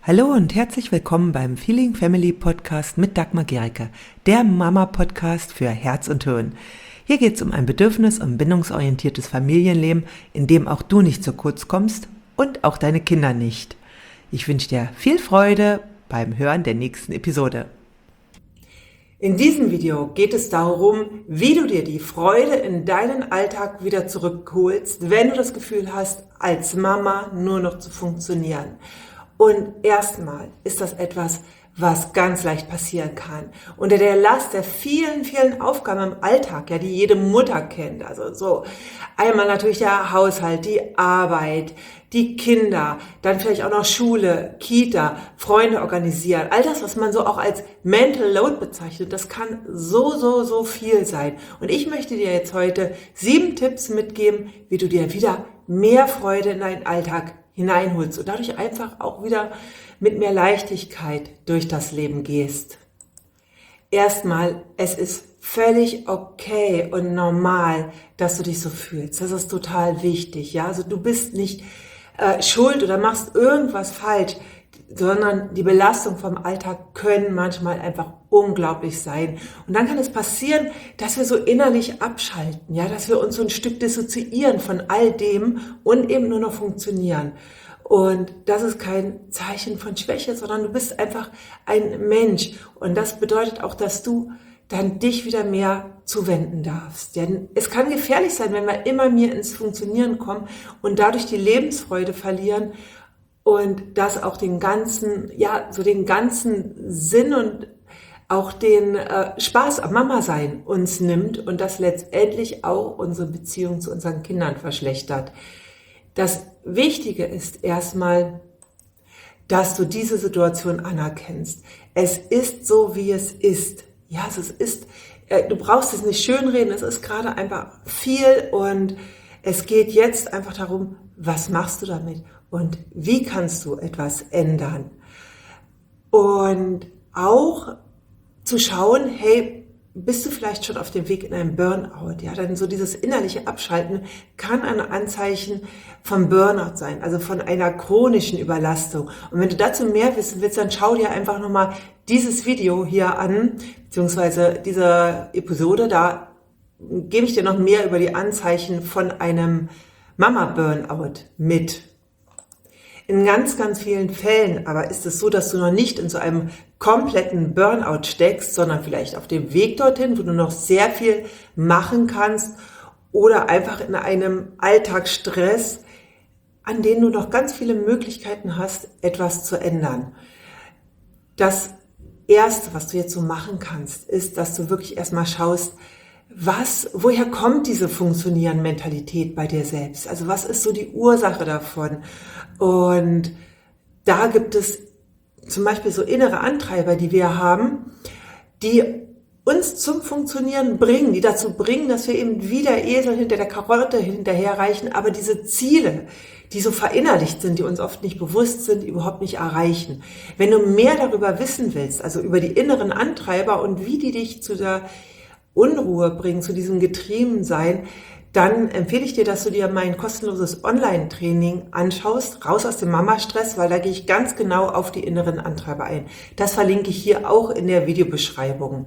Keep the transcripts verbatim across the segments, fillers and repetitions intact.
Hallo und herzlich willkommen beim Feeling Family Podcast mit Dagmar Gericke, der Mama-Podcast für Herz und Hirn. Hier geht es um ein bedürfnis- und bindungsorientiertes Familienleben, in dem auch du nicht zu kurz kommst und auch deine Kinder nicht. Ich wünsche dir viel Freude beim Hören der nächsten Episode. In diesem Video geht es darum, wie du dir die Freude in deinen Alltag wieder zurückholst, wenn du das Gefühl hast, als Mama nur noch zu funktionieren. Und erstmal ist das etwas, was ganz leicht passieren kann. Unter der Last der vielen, vielen Aufgaben im Alltag, ja, die jede Mutter kennt. Also so einmal natürlich der Haushalt, die Arbeit, die Kinder, dann vielleicht auch noch Schule, Kita, Freunde organisieren. All das, was man so auch als Mental Load bezeichnet, das kann so, so, so viel sein. Und ich möchte dir jetzt heute sieben Tipps mitgeben, wie du dir wieder mehr Freude in deinen Alltag hineinholst und dadurch einfach auch wieder mit mehr Leichtigkeit durch das Leben gehst. Erstmal, es ist völlig okay und normal, dass du dich so fühlst. Das ist total wichtig, ja. Also du bist nicht äh, schuld oder machst irgendwas falsch, sondern die Belastung vom Alltag können manchmal einfach unglaublich sein. Und dann kann es passieren, dass wir so innerlich abschalten, ja, dass wir uns so ein Stück dissoziieren von all dem und eben nur noch funktionieren. Und das ist kein Zeichen von Schwäche, sondern du bist einfach ein Mensch. Und das bedeutet auch, dass du dann dich wieder mehr zuwenden darfst. Denn es kann gefährlich sein, wenn wir immer mehr ins Funktionieren kommen und dadurch die Lebensfreude verlieren und das auch den ganzen, ja, so den ganzen Sinn und auch den äh, Spaß am Mama-Sein uns nimmt und das letztendlich auch unsere Beziehung zu unseren Kindern verschlechtert. Das Wichtige ist erstmal, dass du diese Situation anerkennst. Es ist so, wie es ist. Ja, es ist, äh, du brauchst es nicht schönreden, es ist gerade einfach viel und es geht jetzt einfach darum, was machst du damit und wie kannst du etwas ändern? Und auch zu schauen, hey, bist du vielleicht schon auf dem Weg in einen Burnout? Ja, denn so dieses innerliche Abschalten kann ein Anzeichen vom Burnout sein, also von einer chronischen Überlastung. Und wenn du dazu mehr wissen willst, dann schau dir einfach nochmal dieses Video hier an, beziehungsweise diese Episode, da gebe ich dir noch mehr über die Anzeichen von einem Mama-Burnout mit. In ganz, ganz vielen Fällen aber ist es so, dass du noch nicht in so einem kompletten Burnout steckst, sondern vielleicht auf dem Weg dorthin, wo du noch sehr viel machen kannst oder einfach in einem Alltagsstress, an dem du noch ganz viele Möglichkeiten hast, etwas zu ändern. Das Erste, was du jetzt so machen kannst, ist, dass du wirklich erstmal schaust, was, woher kommt diese Funktionieren-Mentalität bei dir selbst? Also was ist so die Ursache davon? Und da gibt es zum Beispiel so innere Antreiber, die wir haben, die uns zum Funktionieren bringen, die dazu bringen, dass wir eben wie der Esel hinter der Karotte hinterherreichen, aber diese Ziele, die so verinnerlicht sind, die uns oft nicht bewusst sind, überhaupt nicht erreichen. Wenn du mehr darüber wissen willst, also über die inneren Antreiber und wie die dich zu der Unruhe bringen, zu diesem Getriebensein, dann empfehle ich dir, dass du dir mein kostenloses Online-Training anschaust, raus aus dem Mama-Stress, weil da gehe ich ganz genau auf die inneren Antreiber ein. Das verlinke ich hier auch in der Videobeschreibung.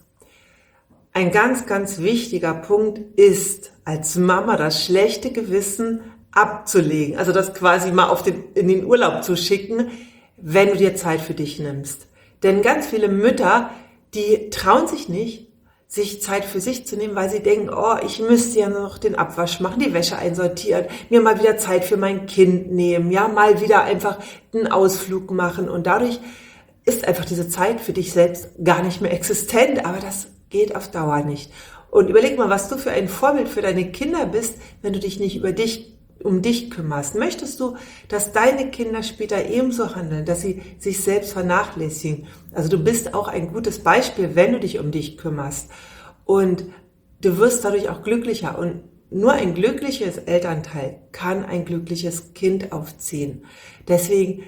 Ein ganz, ganz wichtiger Punkt ist, als Mama das schlechte Gewissen abzulegen, also das quasi mal auf den, in den Urlaub zu schicken, wenn du dir Zeit für dich nimmst. Denn ganz viele Mütter, die trauen sich nicht, sich Zeit für sich zu nehmen, weil sie denken, oh, ich müsste ja noch den Abwasch machen, die Wäsche einsortieren, mir mal wieder Zeit für mein Kind nehmen, ja, mal wieder einfach einen Ausflug machen und dadurch ist einfach diese Zeit für dich selbst gar nicht mehr existent, aber das geht auf Dauer nicht. Und überleg mal, was du für ein Vorbild für deine Kinder bist, wenn du dich nicht über dich um dich kümmerst. Möchtest du, dass deine Kinder später ebenso handeln, dass sie sich selbst vernachlässigen? Also du bist auch ein gutes Beispiel, wenn du dich um dich kümmerst. Und du wirst dadurch auch glücklicher. Und nur ein glückliches Elternteil kann ein glückliches Kind aufziehen. Deswegen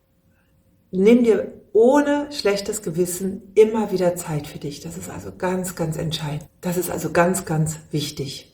nimm dir ohne schlechtes Gewissen immer wieder Zeit für dich. Das ist also ganz, ganz entscheidend. Das ist also ganz, ganz wichtig.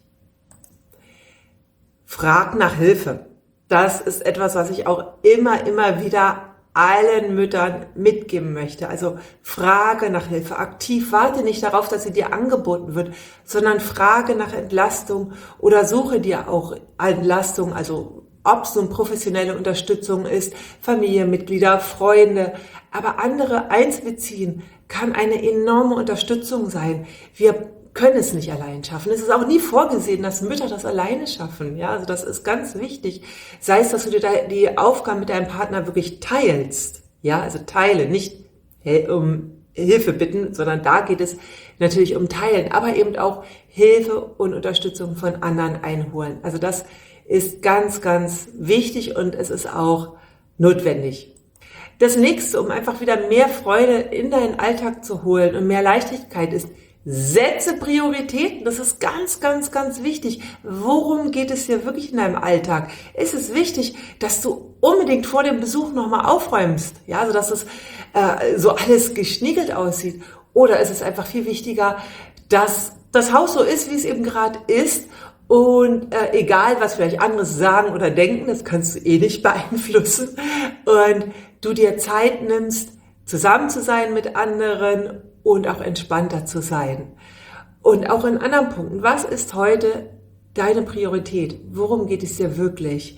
Frag nach Hilfe. Das ist etwas, was ich auch immer, immer wieder allen Müttern mitgeben möchte. Also frage nach Hilfe aktiv, warte nicht darauf, dass sie dir angeboten wird, sondern frage nach Entlastung oder suche dir auch Entlastung, also ob es nun professionelle Unterstützung ist, Familienmitglieder, Freunde, aber andere einzubeziehen, kann eine enorme Unterstützung sein. Wir können es nicht allein schaffen. Es ist auch nie vorgesehen, dass Mütter das alleine schaffen. Ja, also das ist ganz wichtig. Sei es, dass du dir die Aufgaben mit deinem Partner wirklich teilst. Ja, also teile, nicht um Hilfe bitten, sondern da geht es natürlich um Teilen, aber eben auch Hilfe und Unterstützung von anderen einholen. Also das ist ganz, ganz wichtig und es ist auch notwendig. Das nächste, um einfach wieder mehr Freude in deinen Alltag zu holen und mehr Leichtigkeit ist, setze Prioritäten. Das ist ganz, ganz, ganz wichtig. Worum geht es dir wirklich in deinem Alltag? Ist es wichtig, dass du unbedingt vor dem Besuch nochmal aufräumst? Ja, also dass es äh, so alles geschniegelt aussieht. Oder ist es einfach viel wichtiger, dass das Haus so ist, wie es eben gerade ist? Und äh, egal, was vielleicht andere sagen oder denken, das kannst du eh nicht beeinflussen. Und du dir Zeit nimmst, zusammen zu sein mit anderen und auch entspannter zu sein. Und auch in anderen Punkten. Was ist heute deine Priorität? Worum geht es dir wirklich?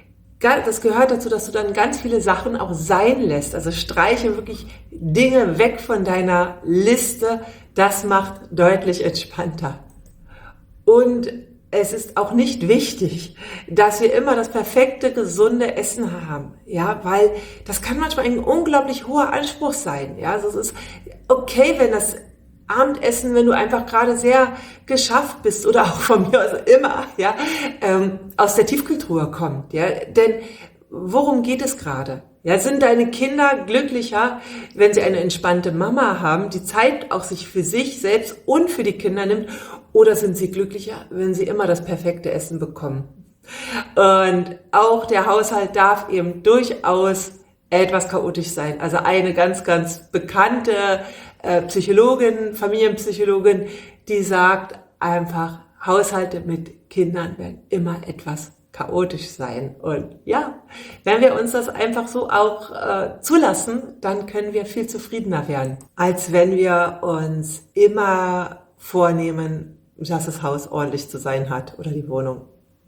Das gehört dazu, dass du dann ganz viele Sachen auch sein lässt. Also streiche wirklich Dinge weg von deiner Liste. Das macht deutlich entspannter. Und es ist auch nicht wichtig, dass wir immer das perfekte, gesunde Essen haben, ja, weil das kann manchmal ein unglaublich hoher Anspruch sein, ja, also es ist okay, wenn das Abendessen, wenn du einfach gerade sehr geschafft bist oder auch von mir aus immer, ja, ähm, aus der Tiefkühltruhe kommt, ja, denn worum geht es gerade? Ja, sind deine Kinder glücklicher, wenn sie eine entspannte Mama haben, die Zeit auch sich für sich selbst und für die Kinder nimmt, oder sind sie glücklicher, wenn sie immer das perfekte Essen bekommen? Und auch der Haushalt darf eben durchaus etwas chaotisch sein. Also eine ganz, ganz bekannte äh, Psychologin, Familienpsychologin, die sagt einfach, Haushalte mit Kindern werden immer etwas chaotisch sein. Und ja, wenn wir uns das einfach so auch äh, zulassen, dann können wir viel zufriedener werden, als wenn wir uns immer vornehmen, dass das Haus ordentlich zu sein hat oder die Wohnung.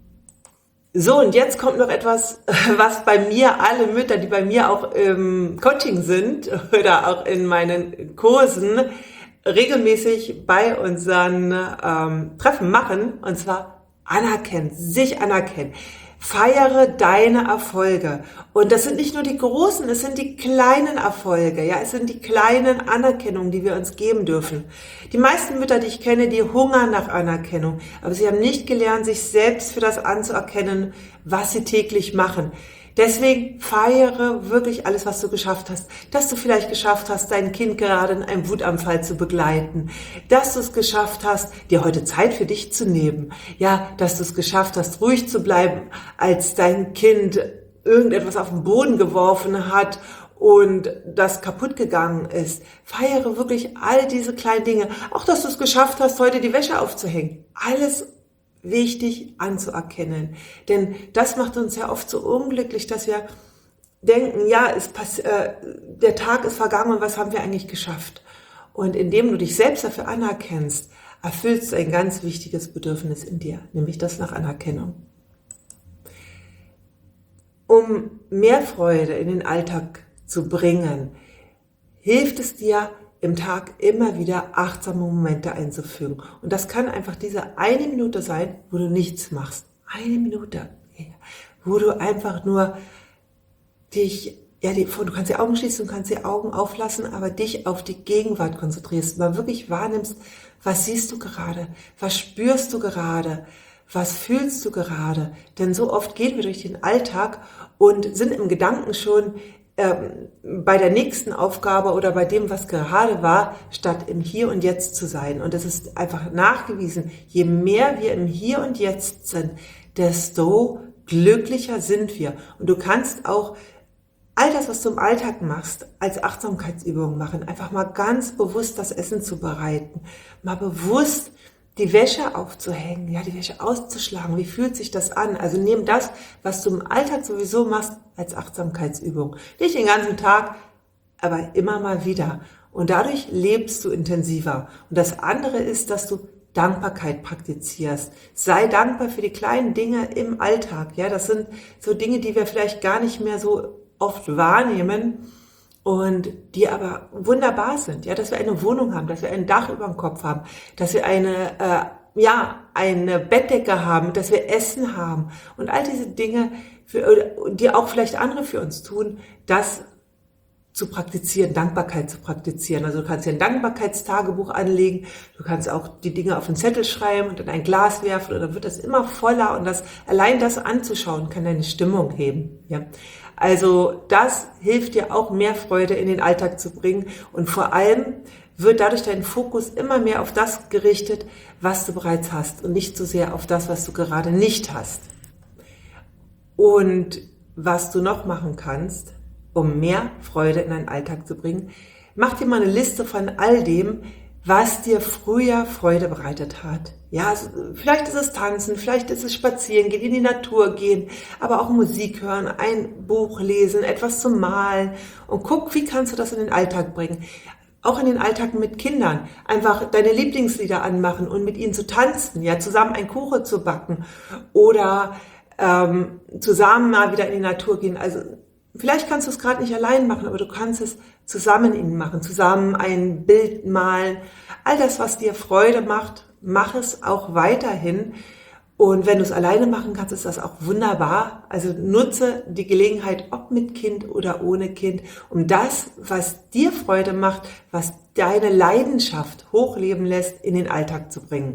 So, und jetzt kommt noch etwas, was bei mir alle Mütter, die bei mir auch im Coaching sind oder auch in meinen Kursen regelmäßig bei unseren ähm, Treffen machen, und zwar anerkennen, sich anerkennen. Feiere deine Erfolge. Und das sind nicht nur die großen, es sind die kleinen Erfolge. Ja, es sind die kleinen Anerkennungen, die wir uns geben dürfen. Die meisten Mütter, die ich kenne, die hungern nach Anerkennung. Aber sie haben nicht gelernt, sich selbst für das anzuerkennen, was sie täglich machen. Deswegen feiere wirklich alles, was du geschafft hast. Dass du vielleicht geschafft hast, dein Kind gerade in einem Wutanfall zu begleiten. Dass du es geschafft hast, dir heute Zeit für dich zu nehmen. Ja, dass du es geschafft hast, ruhig zu bleiben, als dein Kind irgendetwas auf den Boden geworfen hat und das kaputt gegangen ist. Feiere wirklich all diese kleinen Dinge. Auch, dass du es geschafft hast, heute die Wäsche aufzuhängen. Alles wichtig anzuerkennen. Denn das macht uns ja oft so unglücklich, dass wir denken, ja, es pass- äh, der Tag ist vergangen und was haben wir eigentlich geschafft? Und indem du dich selbst dafür anerkennst, erfüllst du ein ganz wichtiges Bedürfnis in dir, nämlich das nach Anerkennung. Um mehr Freude in den Alltag zu bringen, hilft es dir, im Tag immer wieder achtsame Momente einzufügen. Und das kann einfach diese eine Minute sein, wo du nichts machst. Eine Minute, wo du einfach nur dich, ja, die, du kannst die Augen schließen, du kannst die Augen auflassen, aber dich auf die Gegenwart konzentrierst, mal wirklich wahrnimmst, was siehst du gerade, was spürst du gerade, was fühlst du gerade. Denn so oft gehen wir durch den Alltag und sind im Gedanken schon Ähm, bei der nächsten Aufgabe oder bei dem, was gerade war, statt im Hier und Jetzt zu sein. Und es ist einfach nachgewiesen, je mehr wir im Hier und Jetzt sind, desto glücklicher sind wir. Und du kannst auch all das, was du im Alltag machst, als Achtsamkeitsübung machen. Einfach mal ganz bewusst das Essen zu bereiten. Mal bewusst die Wäsche aufzuhängen, ja, die Wäsche auszuschlagen. Wie fühlt sich das an? Also nimm das, was du im Alltag sowieso machst, als Achtsamkeitsübung. Nicht den ganzen Tag, aber immer mal wieder. Und dadurch lebst du intensiver. Und das andere ist, dass du Dankbarkeit praktizierst. Sei dankbar für die kleinen Dinge im Alltag. Ja, das sind so Dinge, die wir vielleicht gar nicht mehr so oft wahrnehmen und die aber wunderbar sind. Ja, dass wir eine Wohnung haben, dass wir ein Dach über dem Kopf haben, dass wir eine, äh, ja, eine Bettdecke haben, dass wir Essen haben und all diese Dinge, für, die auch vielleicht andere für uns tun, das zu praktizieren, Dankbarkeit zu praktizieren. Also du kannst dir ein Dankbarkeitstagebuch anlegen, du kannst auch die Dinge auf einen Zettel schreiben und in ein Glas werfen und dann wird das immer voller und das, allein das anzuschauen kann deine Stimmung heben. Ja. Also das hilft dir auch, mehr Freude in den Alltag zu bringen und vor allem wird dadurch dein Fokus immer mehr auf das gerichtet, was du bereits hast und nicht so sehr auf das, was du gerade nicht hast. Und was du noch machen kannst, um mehr Freude in deinen Alltag zu bringen, mach dir mal eine Liste von all dem, was dir früher Freude bereitet hat. Ja, also vielleicht ist es Tanzen, vielleicht ist es Spazieren gehen, in die Natur gehen, aber auch Musik hören, ein Buch lesen, etwas zu malen und guck, wie kannst du das in den Alltag bringen. Auch in den Alltag mit Kindern. Einfach deine Lieblingslieder anmachen und mit ihnen zu tanzen, ja, zusammen einen Kuchen zu backen oder ähm, zusammen mal wieder in die Natur gehen. Also vielleicht kannst du es gerade nicht allein machen, aber du kannst es zusammen ihnen machen, zusammen ein Bild malen. All das, was dir Freude macht, mach es auch weiterhin. Und wenn du es alleine machen kannst, ist das auch wunderbar. Also nutze die Gelegenheit, ob mit Kind oder ohne Kind, um das, was dir Freude macht, was deine Leidenschaft hochleben lässt, in den Alltag zu bringen.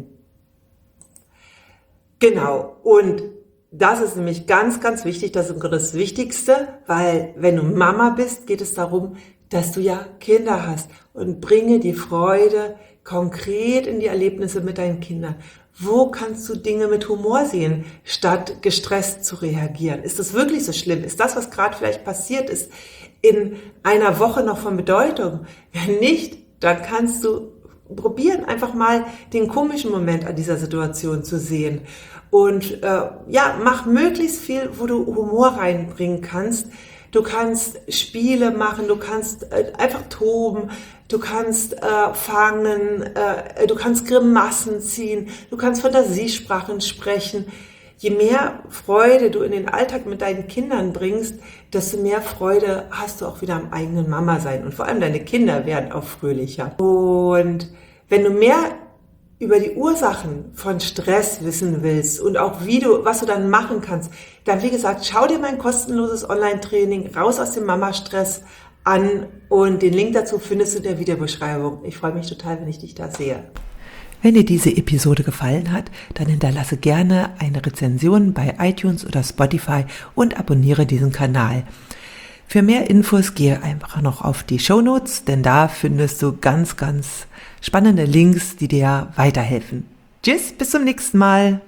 Genau. Und das ist nämlich ganz, ganz wichtig, das ist das Wichtigste, weil wenn du Mama bist, geht es darum, dass du ja Kinder hast und bringe die Freude konkret in die Erlebnisse mit deinen Kindern. Wo kannst du Dinge mit Humor sehen, statt gestresst zu reagieren? Ist das wirklich so schlimm? Ist das, was gerade vielleicht passiert ist, in einer Woche noch von Bedeutung? Wenn nicht, dann kannst du probieren, einfach mal den komischen Moment an dieser Situation zu sehen. Und äh, ja, mach möglichst viel, wo du Humor reinbringen kannst. Du kannst Spiele machen, du kannst äh, einfach toben, du kannst äh, fangen, äh, du kannst Grimassen ziehen, du kannst Fantasiesprachen sprechen. Je mehr Freude du in den Alltag mit deinen Kindern bringst, desto mehr Freude hast du auch wieder am eigenen Mama sein. Und vor allem deine Kinder werden auch fröhlicher. Und wenn du mehr über die Ursachen von Stress wissen willst und auch wie du, was du dann machen kannst, dann wie gesagt, schau dir mein kostenloses Online-Training Raus aus dem Mama-Stress an und den Link dazu findest du in der Videobeschreibung. Ich freue mich total, wenn ich dich da sehe. Wenn dir diese Episode gefallen hat, dann hinterlasse gerne eine Rezension bei iTunes oder Spotify und abonniere diesen Kanal. Für mehr Infos gehe einfach noch auf die Shownotes, denn da findest du ganz, ganz spannende Links, die dir weiterhelfen. Tschüss, bis zum nächsten Mal.